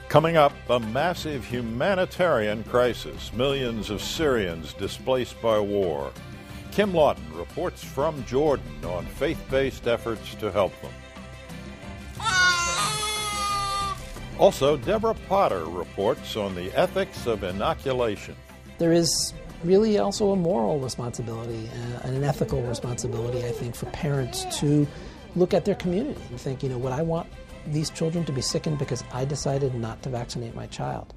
Coming up, a massive humanitarian crisis. Millions of Syrians displaced by war. Kim Lawton reports from Jordan on faith-based efforts to help them. Also, Deborah Potter reports on the ethics of inoculation. There is really also a moral responsibility and an ethical responsibility, I think, for parents to look at their community and think, would I want these children to be sickened because I decided not to vaccinate my child?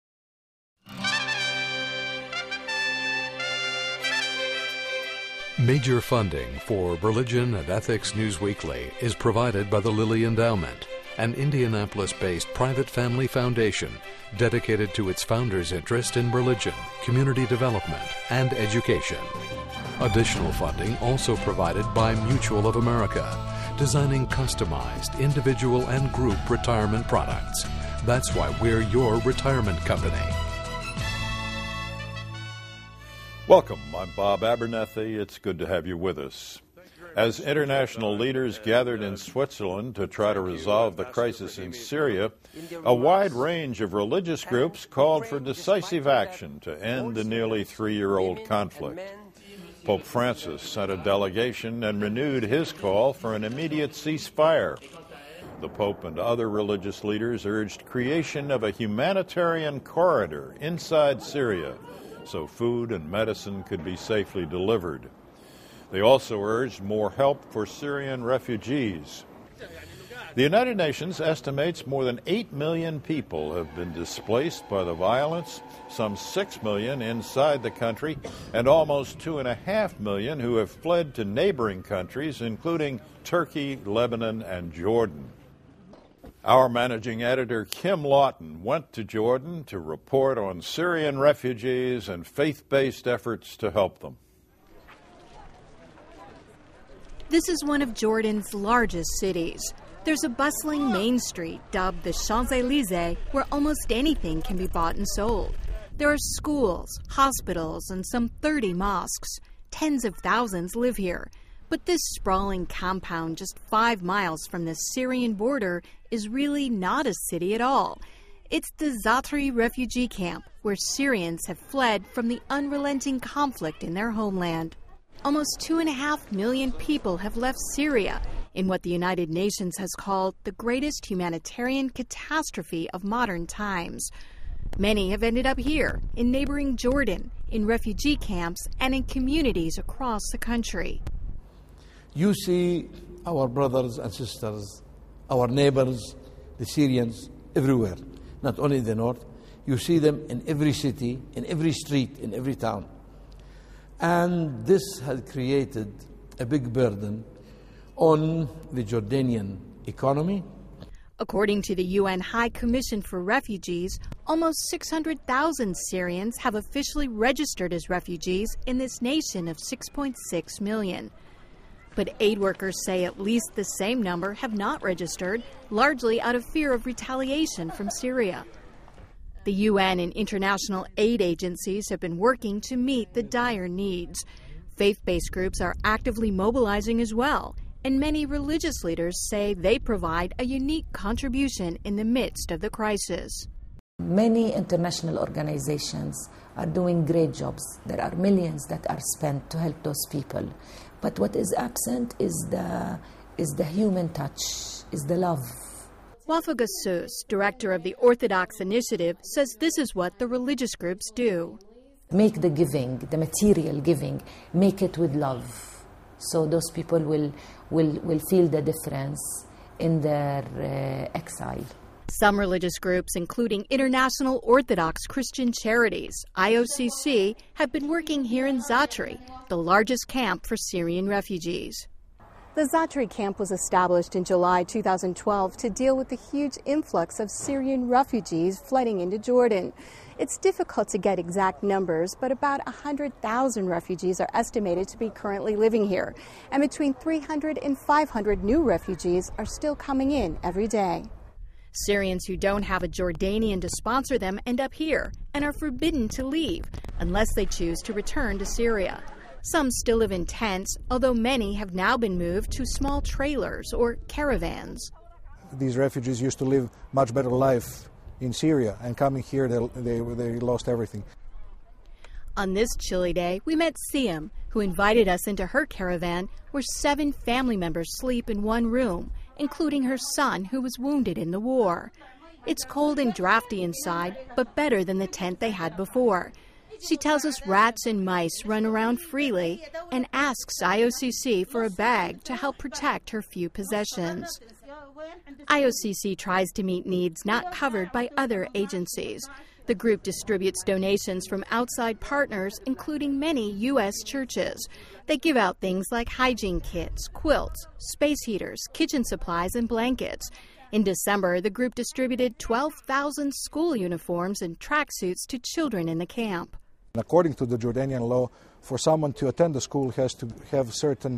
Major funding for Religion and Ethics News Weekly is provided by the Lilly Endowment, an Indianapolis-based private family foundation dedicated to its founders' interest in religion, community development, and education. Additional funding also provided by Mutual of America, designing customized individual and group retirement products. That's why we're your retirement company. Welcome, I'm Bob Abernethy. It's good to have you with us. As international leaders gathered in Switzerland to try to resolve the crisis in Syria, a wide range of religious groups called for decisive action to end the nearly 3-year-old conflict. Pope Francis sent a delegation and renewed his call for an immediate ceasefire. The Pope and other religious leaders urged creation of a humanitarian corridor inside Syria so food and medicine could be safely delivered. They also urged more help for Syrian refugees. The United Nations estimates more than 8 million people have been displaced by the violence, some 6 million inside the country, and almost 2.5 million who have fled to neighboring countries, including Turkey, Lebanon, and Jordan. Our managing editor, Kim Lawton, went to Jordan to report on Syrian refugees and faith-based efforts to help them. This is one of Jordan's largest cities. There's a bustling main street dubbed the Champs-Élysées where almost anything can be bought and sold. There are schools, hospitals, and some 30 mosques. Tens of thousands live here. But this sprawling compound just 5 miles from the Syrian border is really not a city at all. It's the Zatri refugee camp where Syrians have fled from the unrelenting conflict in their homeland. Almost 2.5 million people have left Syria in what the United Nations has called the greatest humanitarian catastrophe of modern times. Many have ended up here, in neighboring Jordan, in refugee camps, and in communities across the country. You see our brothers and sisters, our neighbors, the Syrians, everywhere, not only in the north. You see them in every city, in every street, in every town. And this has created a big burden on the Jordanian economy. According to the UN High Commission for Refugees, almost 600,000 Syrians have officially registered as refugees in this nation of 6.6 million. But aid workers say at least the same number have not registered, largely out of fear of retaliation from Syria. The UN and international aid agencies have been working to meet the dire needs. Faith-based groups are actively mobilizing as well, and many religious leaders say they provide a unique contribution in the midst of the crisis. Many international organizations are doing great jobs. There are millions that are spent to help those people. But what is absent is the human touch, is the love. Wafa Gassus, director of the Orthodox Initiative, says this is what the religious groups do. Make the giving, the material giving, make it with love. So those people will feel the difference in their exile. Some religious groups, including International Orthodox Christian Charities, IOCC, have been working here in Zatri, the largest camp for Syrian refugees. The Zatri camp was established in July 2012 to deal with the huge influx of Syrian refugees flooding into Jordan. It's difficult to get exact numbers, but about 100,000 refugees are estimated to be currently living here. And between 300 and 500 new refugees are still coming in every day. Syrians who don't have a Jordanian to sponsor them end up here and are forbidden to leave unless they choose to return to Syria. Some still live in tents, although many have now been moved to small trailers or caravans. These refugees used to live much better life in Syria, and coming here they lost everything. On this chilly day, we met Siam, who invited us into her caravan where 7 family members sleep in one room, including her son who was wounded in the war. It's cold and drafty inside, but better than the tent they had before. She tells us rats and mice run around freely and asks IOCC for a bag to help protect her few possessions. IOCC tries to meet needs not covered by other agencies. The group distributes donations from outside partners, including many U.S. churches. They give out things like hygiene kits, quilts, space heaters, kitchen supplies, and blankets. In December, the group distributed 12,000 school uniforms and tracksuits to children in the camp. According to the Jordanian law, for someone to attend the school has to have certain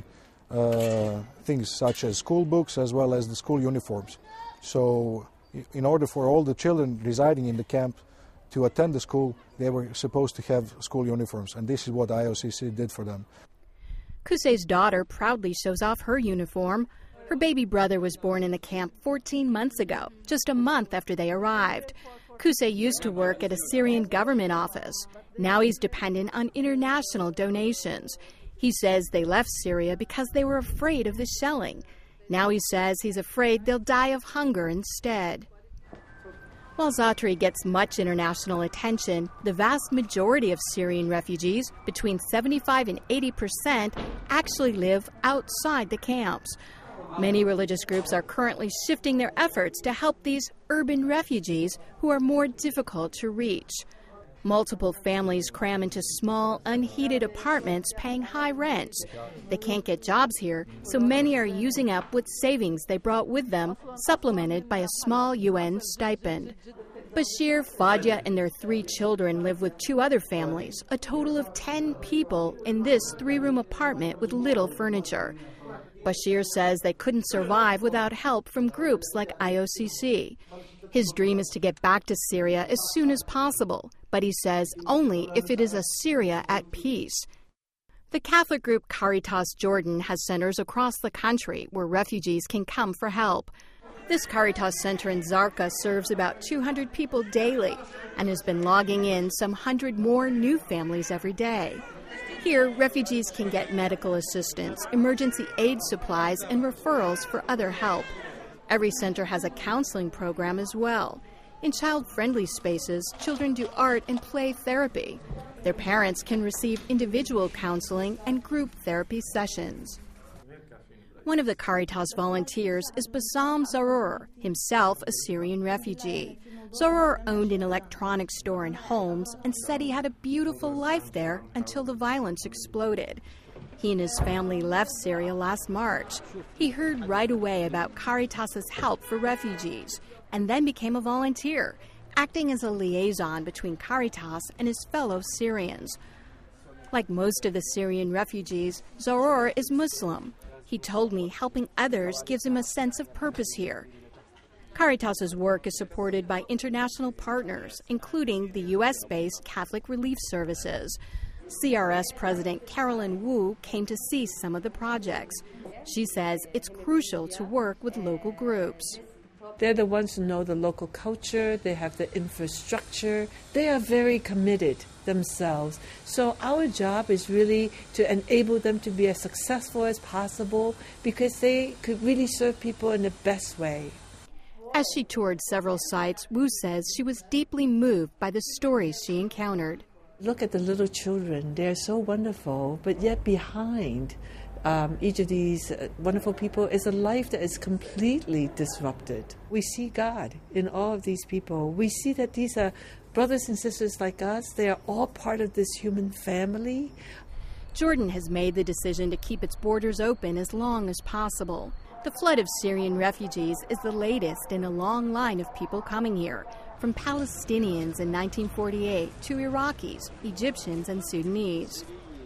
things such as school books as well as the school uniforms. So in order for all the children residing in the camp to attend the school, they were supposed to have school uniforms, and this is what IOCC did for them. Kusei's daughter proudly shows off her uniform. Her baby brother was born in the camp 14 months ago, just a month after they arrived. Kusei used to work at a Syrian government office. Now he's dependent on international donations. He says they left Syria because they were afraid of the shelling. Now he says he's afraid they'll die of hunger instead. While Zatri gets much international attention, the vast majority of Syrian refugees, between 75 and 80%, actually live outside the camps. Many religious groups are currently shifting their efforts to help these urban refugees who are more difficult to reach. Multiple families cram into small, unheated apartments paying high rents. They can't get jobs here, so many are using up what savings they brought with them, supplemented by a small UN stipend. Bashir, Fadja, and their 3 children live with 2 other families, a total of 10 people in this 3-room apartment with little furniture. Bashir says they couldn't survive without help from groups like IOCC. His dream is to get back to Syria as soon as possible, but he says only if it is a Syria at peace. The Catholic group Caritas Jordan has centers across the country where refugees can come for help. This Caritas center in Zarqa serves about 200 people daily and has been logging in some 100 more new families every day. Here, refugees can get medical assistance, emergency aid supplies, and referrals for other help. Every center has a counseling program as well. In child-friendly spaces, children do art and play therapy. Their parents can receive individual counseling and group therapy sessions. One of the Caritas volunteers is Bassam Zarour, himself a Syrian refugee. Zarour owned an electronics store in Homs and said he had a beautiful life there until the violence exploded. He and his family left Syria last March. He heard right away about Caritas's help for refugees and then became a volunteer, acting as a liaison between Caritas and his fellow Syrians. Like most of the Syrian refugees, Zarour is Muslim. He told me helping others gives him a sense of purpose here. Caritas's work is supported by international partners, including the U.S.-based Catholic Relief Services. CRS President Carolyn Wu came to see some of the projects. She says it's crucial to work with local groups. They're the ones who know the local culture, they have the infrastructure, they are very committed themselves. So our job is really to enable them to be as successful as possible because they could really serve people in the best way. As she toured several sites, Wu says she was deeply moved by the stories she encountered. Look at the little children. They're so wonderful, but yet behind each of these wonderful people is a life that is completely disrupted. We see God in all of these people. We see that these are brothers and sisters like us. They are all part of this human family. Jordan has made the decision to keep its borders open as long as possible. The flood of Syrian refugees is the latest in a long line of people coming here, from Palestinians in 1948 to Iraqis, Egyptians, and Sudanese.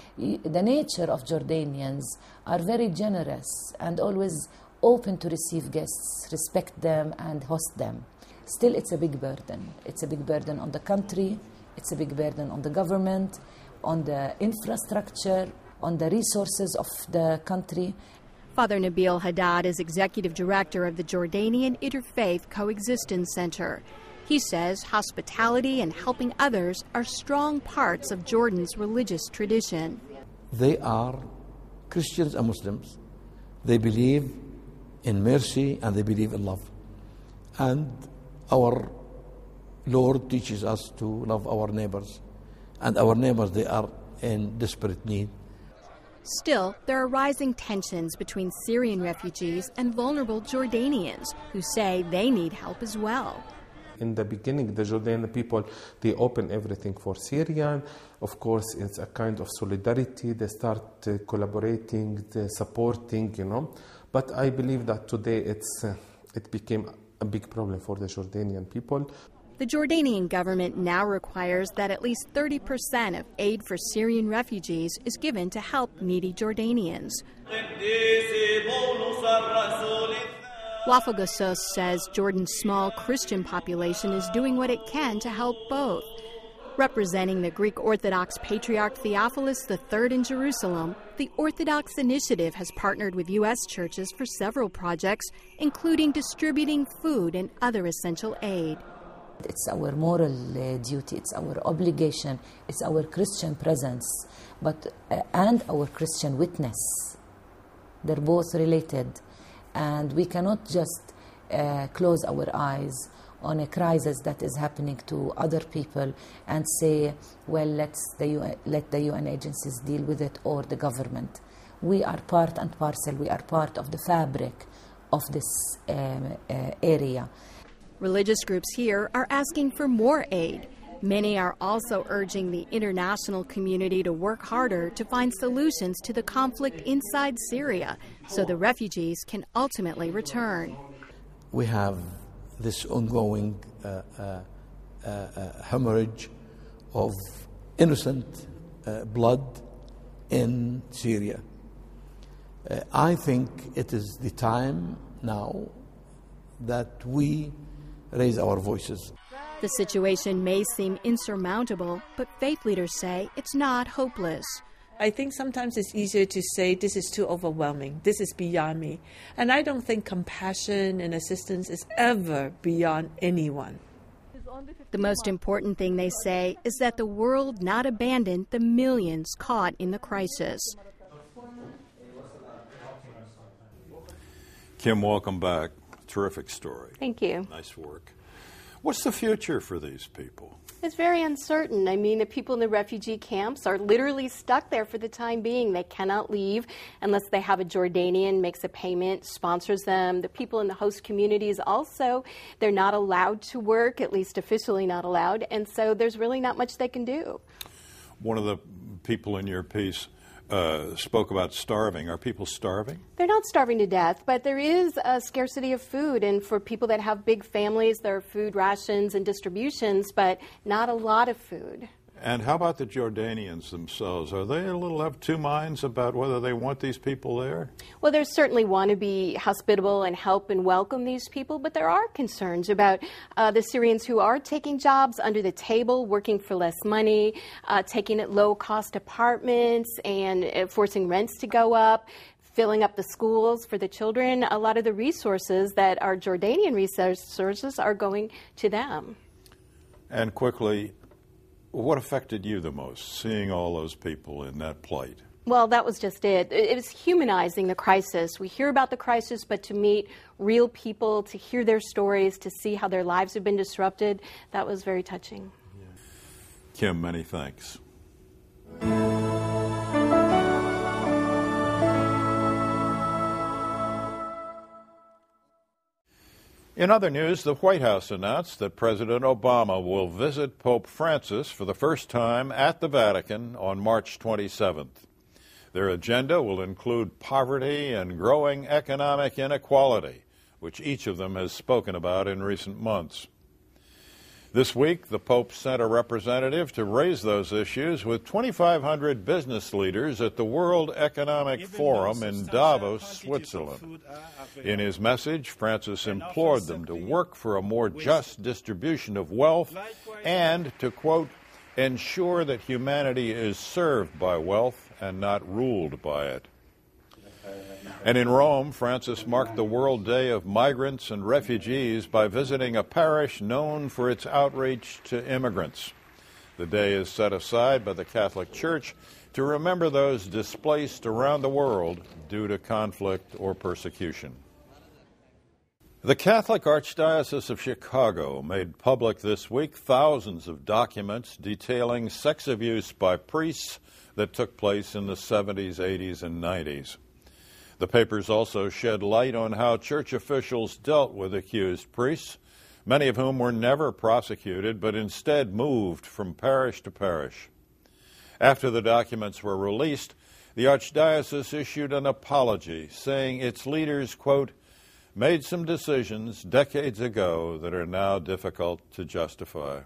The nature of Jordanians are very generous and always open to receive guests, respect them, and host them. Still, it's a big burden. It's a big burden on the country, it's a big burden on the government, on the infrastructure, on the resources of the country. Father Nabil Haddad is executive director of the Jordanian Interfaith Coexistence Center. He says hospitality and helping others are strong parts of Jordan's religious tradition. They are Christians and Muslims. They believe in mercy and they believe in love. And our Lord teaches us to love our neighbors. And our neighbors, they are in desperate need. Still, there are rising tensions between Syrian refugees and vulnerable Jordanians who say they need help as well. In the beginning, the Jordanian people, they open everything for Syria. Of course, it's a kind of solidarity. They start collaborating, supporting, But I believe that today it became a big problem for the Jordanian people. The Jordanian government now requires that at least 30% of aid for Syrian refugees is given to help needy Jordanians. Wafa Gassos says Jordan's small Christian population is doing what it can to help both. Representing the Greek Orthodox Patriarch Theophilus III in Jerusalem, the Orthodox Initiative has partnered with U.S. churches for several projects, including distributing food and other essential aid. It's our moral duty, it's our obligation, it's our Christian presence, and our Christian witness. They're both related, and we cannot just close our eyes on a crisis that is happening to other people and say, well, let the UN agencies deal with it, or the government. We are part and parcel, we are part of the fabric of this area. Religious groups here are asking for more aid. Many are also urging the international community to work harder to find solutions to the conflict inside Syria so the refugees can ultimately return. We have this ongoing hemorrhage of innocent blood in Syria. I think it is the time now that we raise our voices. The situation may seem insurmountable, but faith leaders say it's not hopeless. I think sometimes it's easier to say this is too overwhelming, this is beyond me. And I don't think compassion and assistance is ever beyond anyone. The most important thing, they say, is that the world not abandon the millions caught in the crisis. Kim, welcome back. Terrific story. Thank you. Nice work. What's the future for these people? It's very uncertain. I mean, the people in the refugee camps are literally stuck there for the time being. They cannot leave unless they have a Jordanian makes a payment, sponsors them. The people in the host communities also, they're not allowed to work, at least officially not allowed, and so there's really not much they can do. One of the people in your piece spoke about starving. Are people starving? They're not starving to death, but there is a scarcity of food. And for people that have big families, there are food rations and distributions, but not a lot of food. And how about the Jordanians themselves? Are they have two minds about whether they want these people there? Well, they certainly want to be hospitable and help and welcome these people, but there are concerns about the Syrians who are taking jobs under the table, working for less money, taking at low-cost apartments and forcing rents to go up, filling up the schools for the children. A lot of the resources that are Jordanian resources are going to them. And quickly, what affected you the most, seeing all those people in that plight? Well, that was just it. It was humanizing the crisis. We hear about the crisis, but to meet real people, to hear their stories, to see how their lives have been disrupted, that was very touching. Yeah. Kim, many thanks. In other news, the White House announced that President Obama will visit Pope Francis for the first time at the Vatican on March 27th. Their agenda will include poverty and growing economic inequality, which each of them has spoken about in recent months. This week, the Pope sent a representative to raise those issues with 2,500 business leaders at the World Economic Forum in Davos, Switzerland. In his message, Francis implored them to work for a more just distribution of wealth and to, quote, ensure that humanity is served by wealth and not ruled by it. And in Rome, Francis marked the World Day of Migrants and Refugees by visiting a parish known for its outreach to immigrants. The day is set aside by the Catholic Church to remember those displaced around the world due to conflict or persecution. The Catholic Archdiocese of Chicago made public this week thousands of documents detailing sex abuse by priests that took place in the 70s, 80s, and 90s. The papers also shed light on how church officials dealt with accused priests, many of whom were never prosecuted but instead moved from parish to parish. After the documents were released, the Archdiocese issued an apology, saying its leaders, quote, made some decisions decades ago that are now difficult to justify.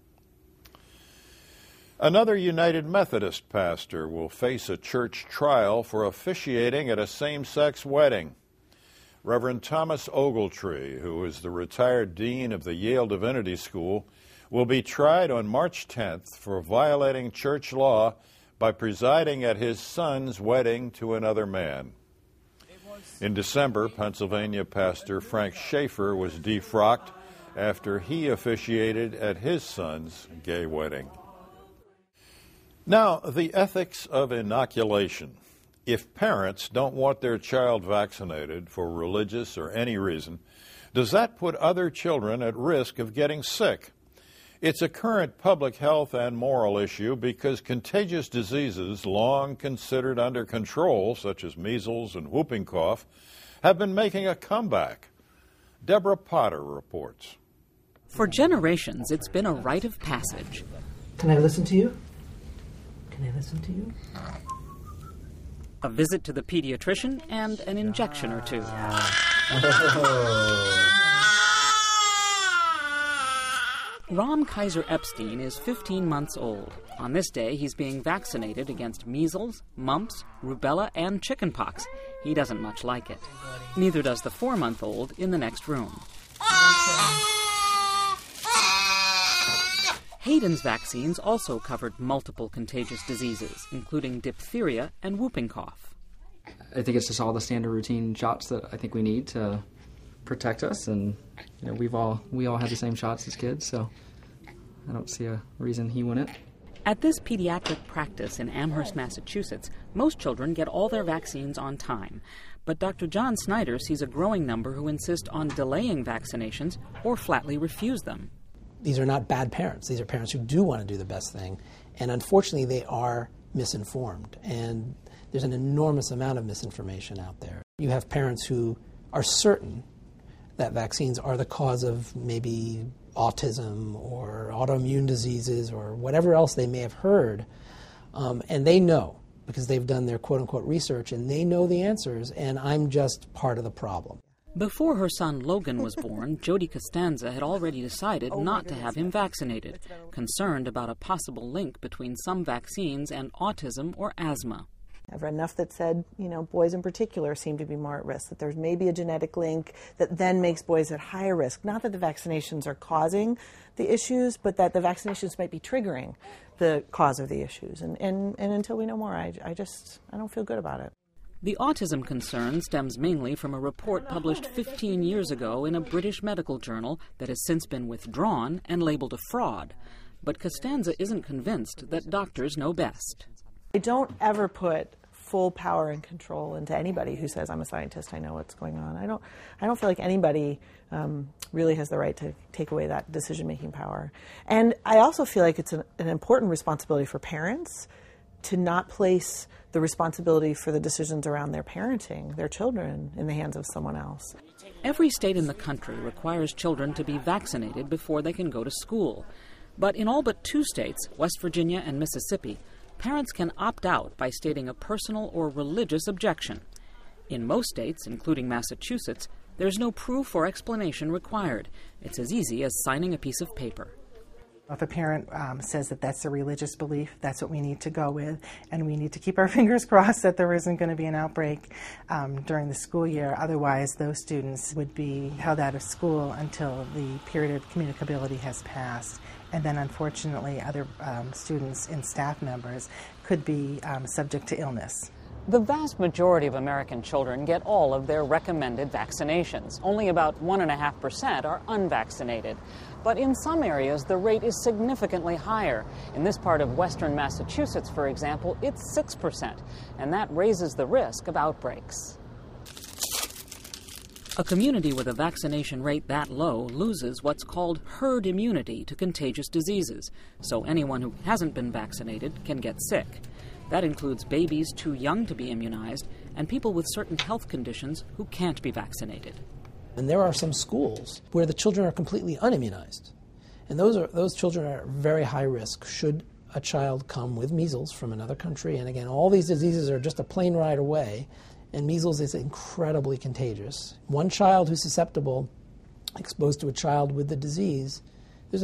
Another United Methodist pastor will face a church trial for officiating at a same-sex wedding. Reverend Thomas Ogletree, who is the retired dean of the Yale Divinity School, will be tried on March 10th for violating church law by presiding at his son's wedding to another man. In December, Pennsylvania pastor Frank Schaeffer was defrocked after he officiated at his son's gay wedding. Now, the ethics of inoculation. If parents don't want their child vaccinated for religious or any reason, does that put other children at risk of getting sick? It's a current public health and moral issue because contagious diseases long considered under control, such as measles and whooping cough, have been making a comeback. Deborah Potter reports. For generations, it's been a rite of passage. Can I listen to you? Can I listen to you? A visit to the pediatrician and an injection or two. Ram Kaiser Epstein is 15 months old. On this day, he's being vaccinated against measles, mumps, rubella, and chickenpox. He doesn't much like it. Neither does the 4-month-old in the next room. Hayden's vaccines also covered multiple contagious diseases, including diphtheria and whooping cough. I think it's just all the standard routine shots that I think we need to protect us, and we all had the same shots as kids, so I don't see a reason he wouldn't. At this pediatric practice in Amherst, Massachusetts, most children get all their vaccines on time. But Dr. John Snyder sees a growing number who insist on delaying vaccinations or flatly refuse them. These are not bad parents. These are parents who do want to do the best thing. And unfortunately, they are misinformed. And there's an enormous amount of misinformation out there. You have parents who are certain that vaccines are the cause of maybe autism or autoimmune diseases or whatever else they may have heard. And they know because they've done their quote-unquote research and they know the answers, and I'm just part of the problem. Before her son Logan was born, Jodie Costanza had already decided not to have him vaccinated, concerned about a possible link between some vaccines and autism or asthma. I've read enough that said, boys in particular seem to be more at risk, that there's maybe a genetic link that then makes boys at higher risk. Not that the vaccinations are causing the issues, but that the vaccinations might be triggering the cause of the issues. And until we know more, I don't feel good about it. The autism concern stems mainly from a report published 15 years ago in a British medical journal that has since been withdrawn and labeled a fraud. But Costanza isn't convinced that doctors know best. I don't ever put full power and control into anybody who says, I'm a scientist, I know what's going on. I don't feel like anybody really has the right to take away that decision-making power. And I also feel like it's an important responsibility for parents to not place the responsibility for the decisions around their parenting, their children, in the hands of someone else. Every state in the country requires children to be vaccinated before they can go to school. But in all but 2 states, West Virginia and Mississippi, parents can opt out by stating a personal or religious objection. In most states, including Massachusetts, there's no proof or explanation required. It's as easy as signing a piece of paper. If a parent says that that's a religious belief, that's what we need to go with, and we need to keep our fingers crossed that there isn't going to be an outbreak during the school year. Otherwise, those students would be held out of school until the period of communicability has passed. And then, unfortunately, other students and staff members could be subject to illness. The vast majority of American children get all of their recommended vaccinations. Only about 1.5% are unvaccinated. But in some areas, the rate is significantly higher. In this part of western Massachusetts, for example, it's 6%, and that raises the risk of outbreaks. A community with a vaccination rate that low loses what's called herd immunity to contagious diseases, so anyone who hasn't been vaccinated can get sick. That includes babies too young to be immunized and people with certain health conditions who can't be vaccinated. And there are some schools where the children are completely unimmunized. And those children are very high risk should a child come with measles from another country. And again, all these diseases are just a plane ride away. And measles is incredibly contagious. One child who's susceptible, exposed to a child with the disease, there's a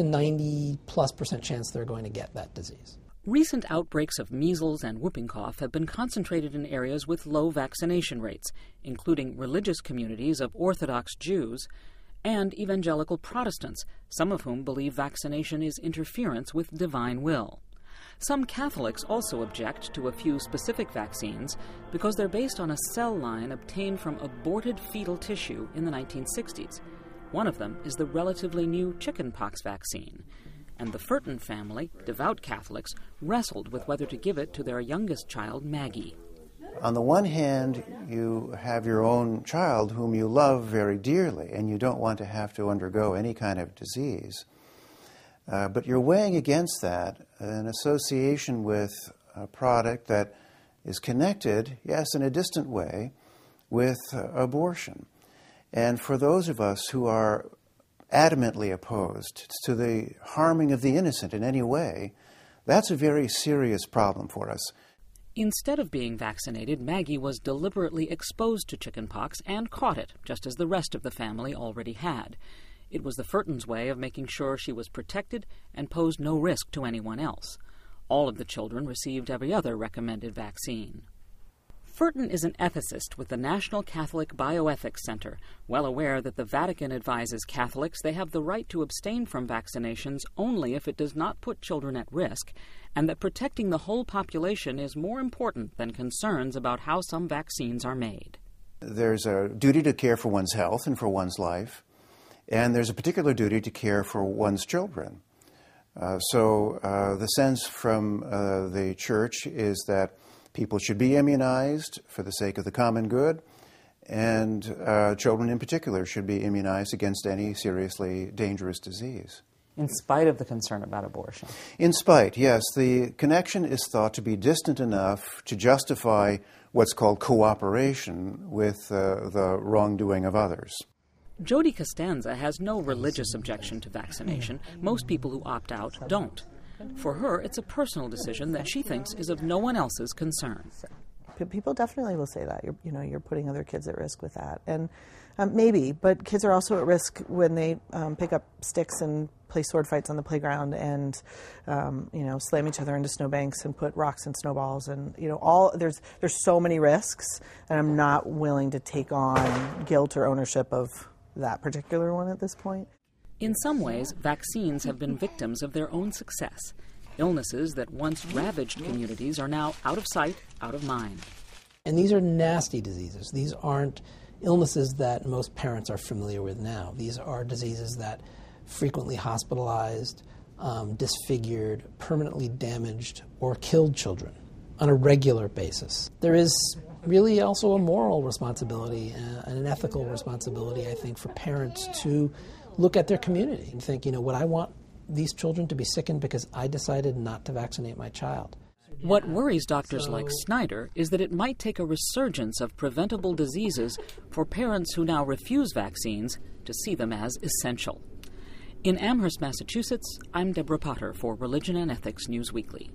90+% chance they're going to get that disease. Recent outbreaks of measles and whooping cough have been concentrated in areas with low vaccination rates, including religious communities of Orthodox Jews and evangelical Protestants, some of whom believe vaccination is interference with divine will. Some Catholics also object to a few specific vaccines because they're based on a cell line obtained from aborted fetal tissue in the 1960s. One of them is the relatively new chickenpox vaccine. And the Furton family, devout Catholics, wrestled with whether to give it to their youngest child, Maggie. On the one hand, you have your own child whom you love very dearly, and you don't want to have to undergo any kind of disease. But you're weighing against that an association with a product that is connected, yes, in a distant way, with abortion. And for those of us who are adamantly opposed to the harming of the innocent in any way, that's a very serious problem for us. Instead of being vaccinated, Maggie was deliberately exposed to chickenpox and caught it, just as the rest of the family already had. It was the Furtons' way of making sure she was protected and posed no risk to anyone else. All of the children received every other recommended vaccine. Furton is an ethicist with the National Catholic Bioethics Center, well aware that the Vatican advises Catholics they have the right to abstain from vaccinations only if it does not put children at risk, and that protecting the whole population is more important than concerns about how some vaccines are made. There's a duty to care for one's health and for one's life, and there's a particular duty to care for one's children. So the sense from the Church is that people should be immunized for the sake of the common good, and children in particular should be immunized against any seriously dangerous disease. In spite of the concern about abortion? In spite, yes. The connection is thought to be distant enough to justify what's called cooperation with the wrongdoing of others. Jody Costanza has no religious objection to vaccination. Most people who opt out don't. For her, it's a personal decision that she thinks is of no one else's concern. People definitely will say that. You're putting other kids at risk with that. And maybe, but kids are also at risk when they pick up sticks and play sword fights on the playground and, slam each other into snowbanks and put rocks and snowballs and, there's so many risks, and I'm not willing to take on guilt or ownership of that particular one at this point. In some ways, vaccines have been victims of their own success. Illnesses that once ravaged communities are now out of sight, out of mind. And these are nasty diseases. These aren't illnesses that most parents are familiar with now. These are diseases that frequently hospitalized, disfigured, permanently damaged, or killed children on a regular basis. There is really also a moral responsibility and an ethical responsibility, I think, for parents to look at their community and think, would I want these children to be sickened because I decided not to vaccinate my child? What worries doctors like Snyder is that it might take a resurgence of preventable diseases for parents who now refuse vaccines to see them as essential. In Amherst, Massachusetts, I'm Deborah Potter for Religion and Ethics News Weekly.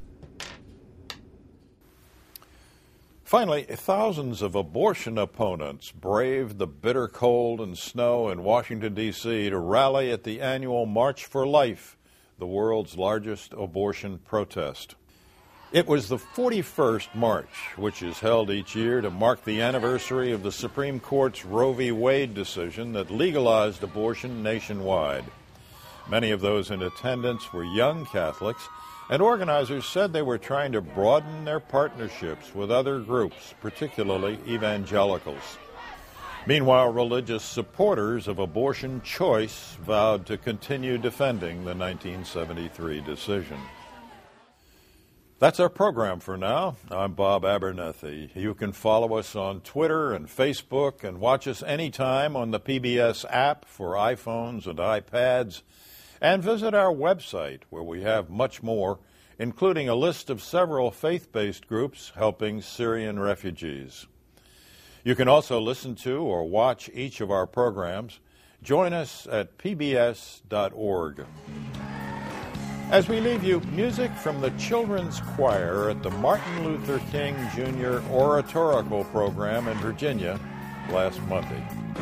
Finally, thousands of abortion opponents braved the bitter cold and snow in Washington, D.C. to rally at the annual March for Life, the world's largest abortion protest. It was the 41st March, which is held each year to mark the anniversary of the Supreme Court's Roe v. Wade decision that legalized abortion nationwide. Many of those in attendance were young Catholics, And organizers said they were trying to broaden their partnerships with other groups, particularly evangelicals. Meanwhile, religious supporters of abortion choice vowed to continue defending the 1973 decision. That's our program for now. I'm Bob Abernethy. You can follow us on Twitter and Facebook and watch us anytime on the PBS app for iPhones and iPads, and visit our website where we have much more, including a list of several faith-based groups helping Syrian refugees. You can also listen to or watch each of our programs. Join us at pbs.org. As we leave you, music from the Children's Choir at the Martin Luther King Jr. Oratorical Program in Virginia last Monday.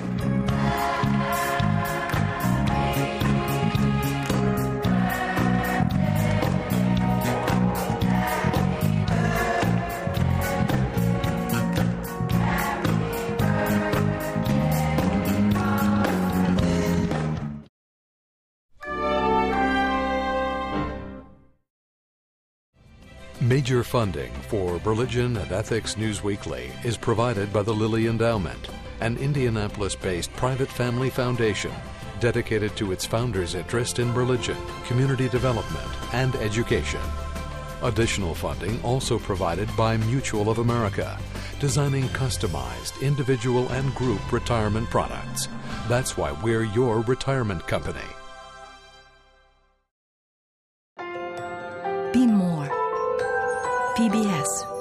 Major funding for Religion and Ethics News Weekly is provided by the Lilly Endowment, an Indianapolis-based private family foundation dedicated to its founders' interest in religion, community development, and education. Additional funding also provided by Mutual of America, designing customized individual and group retirement products. That's why we're your retirement company. Be more. PBS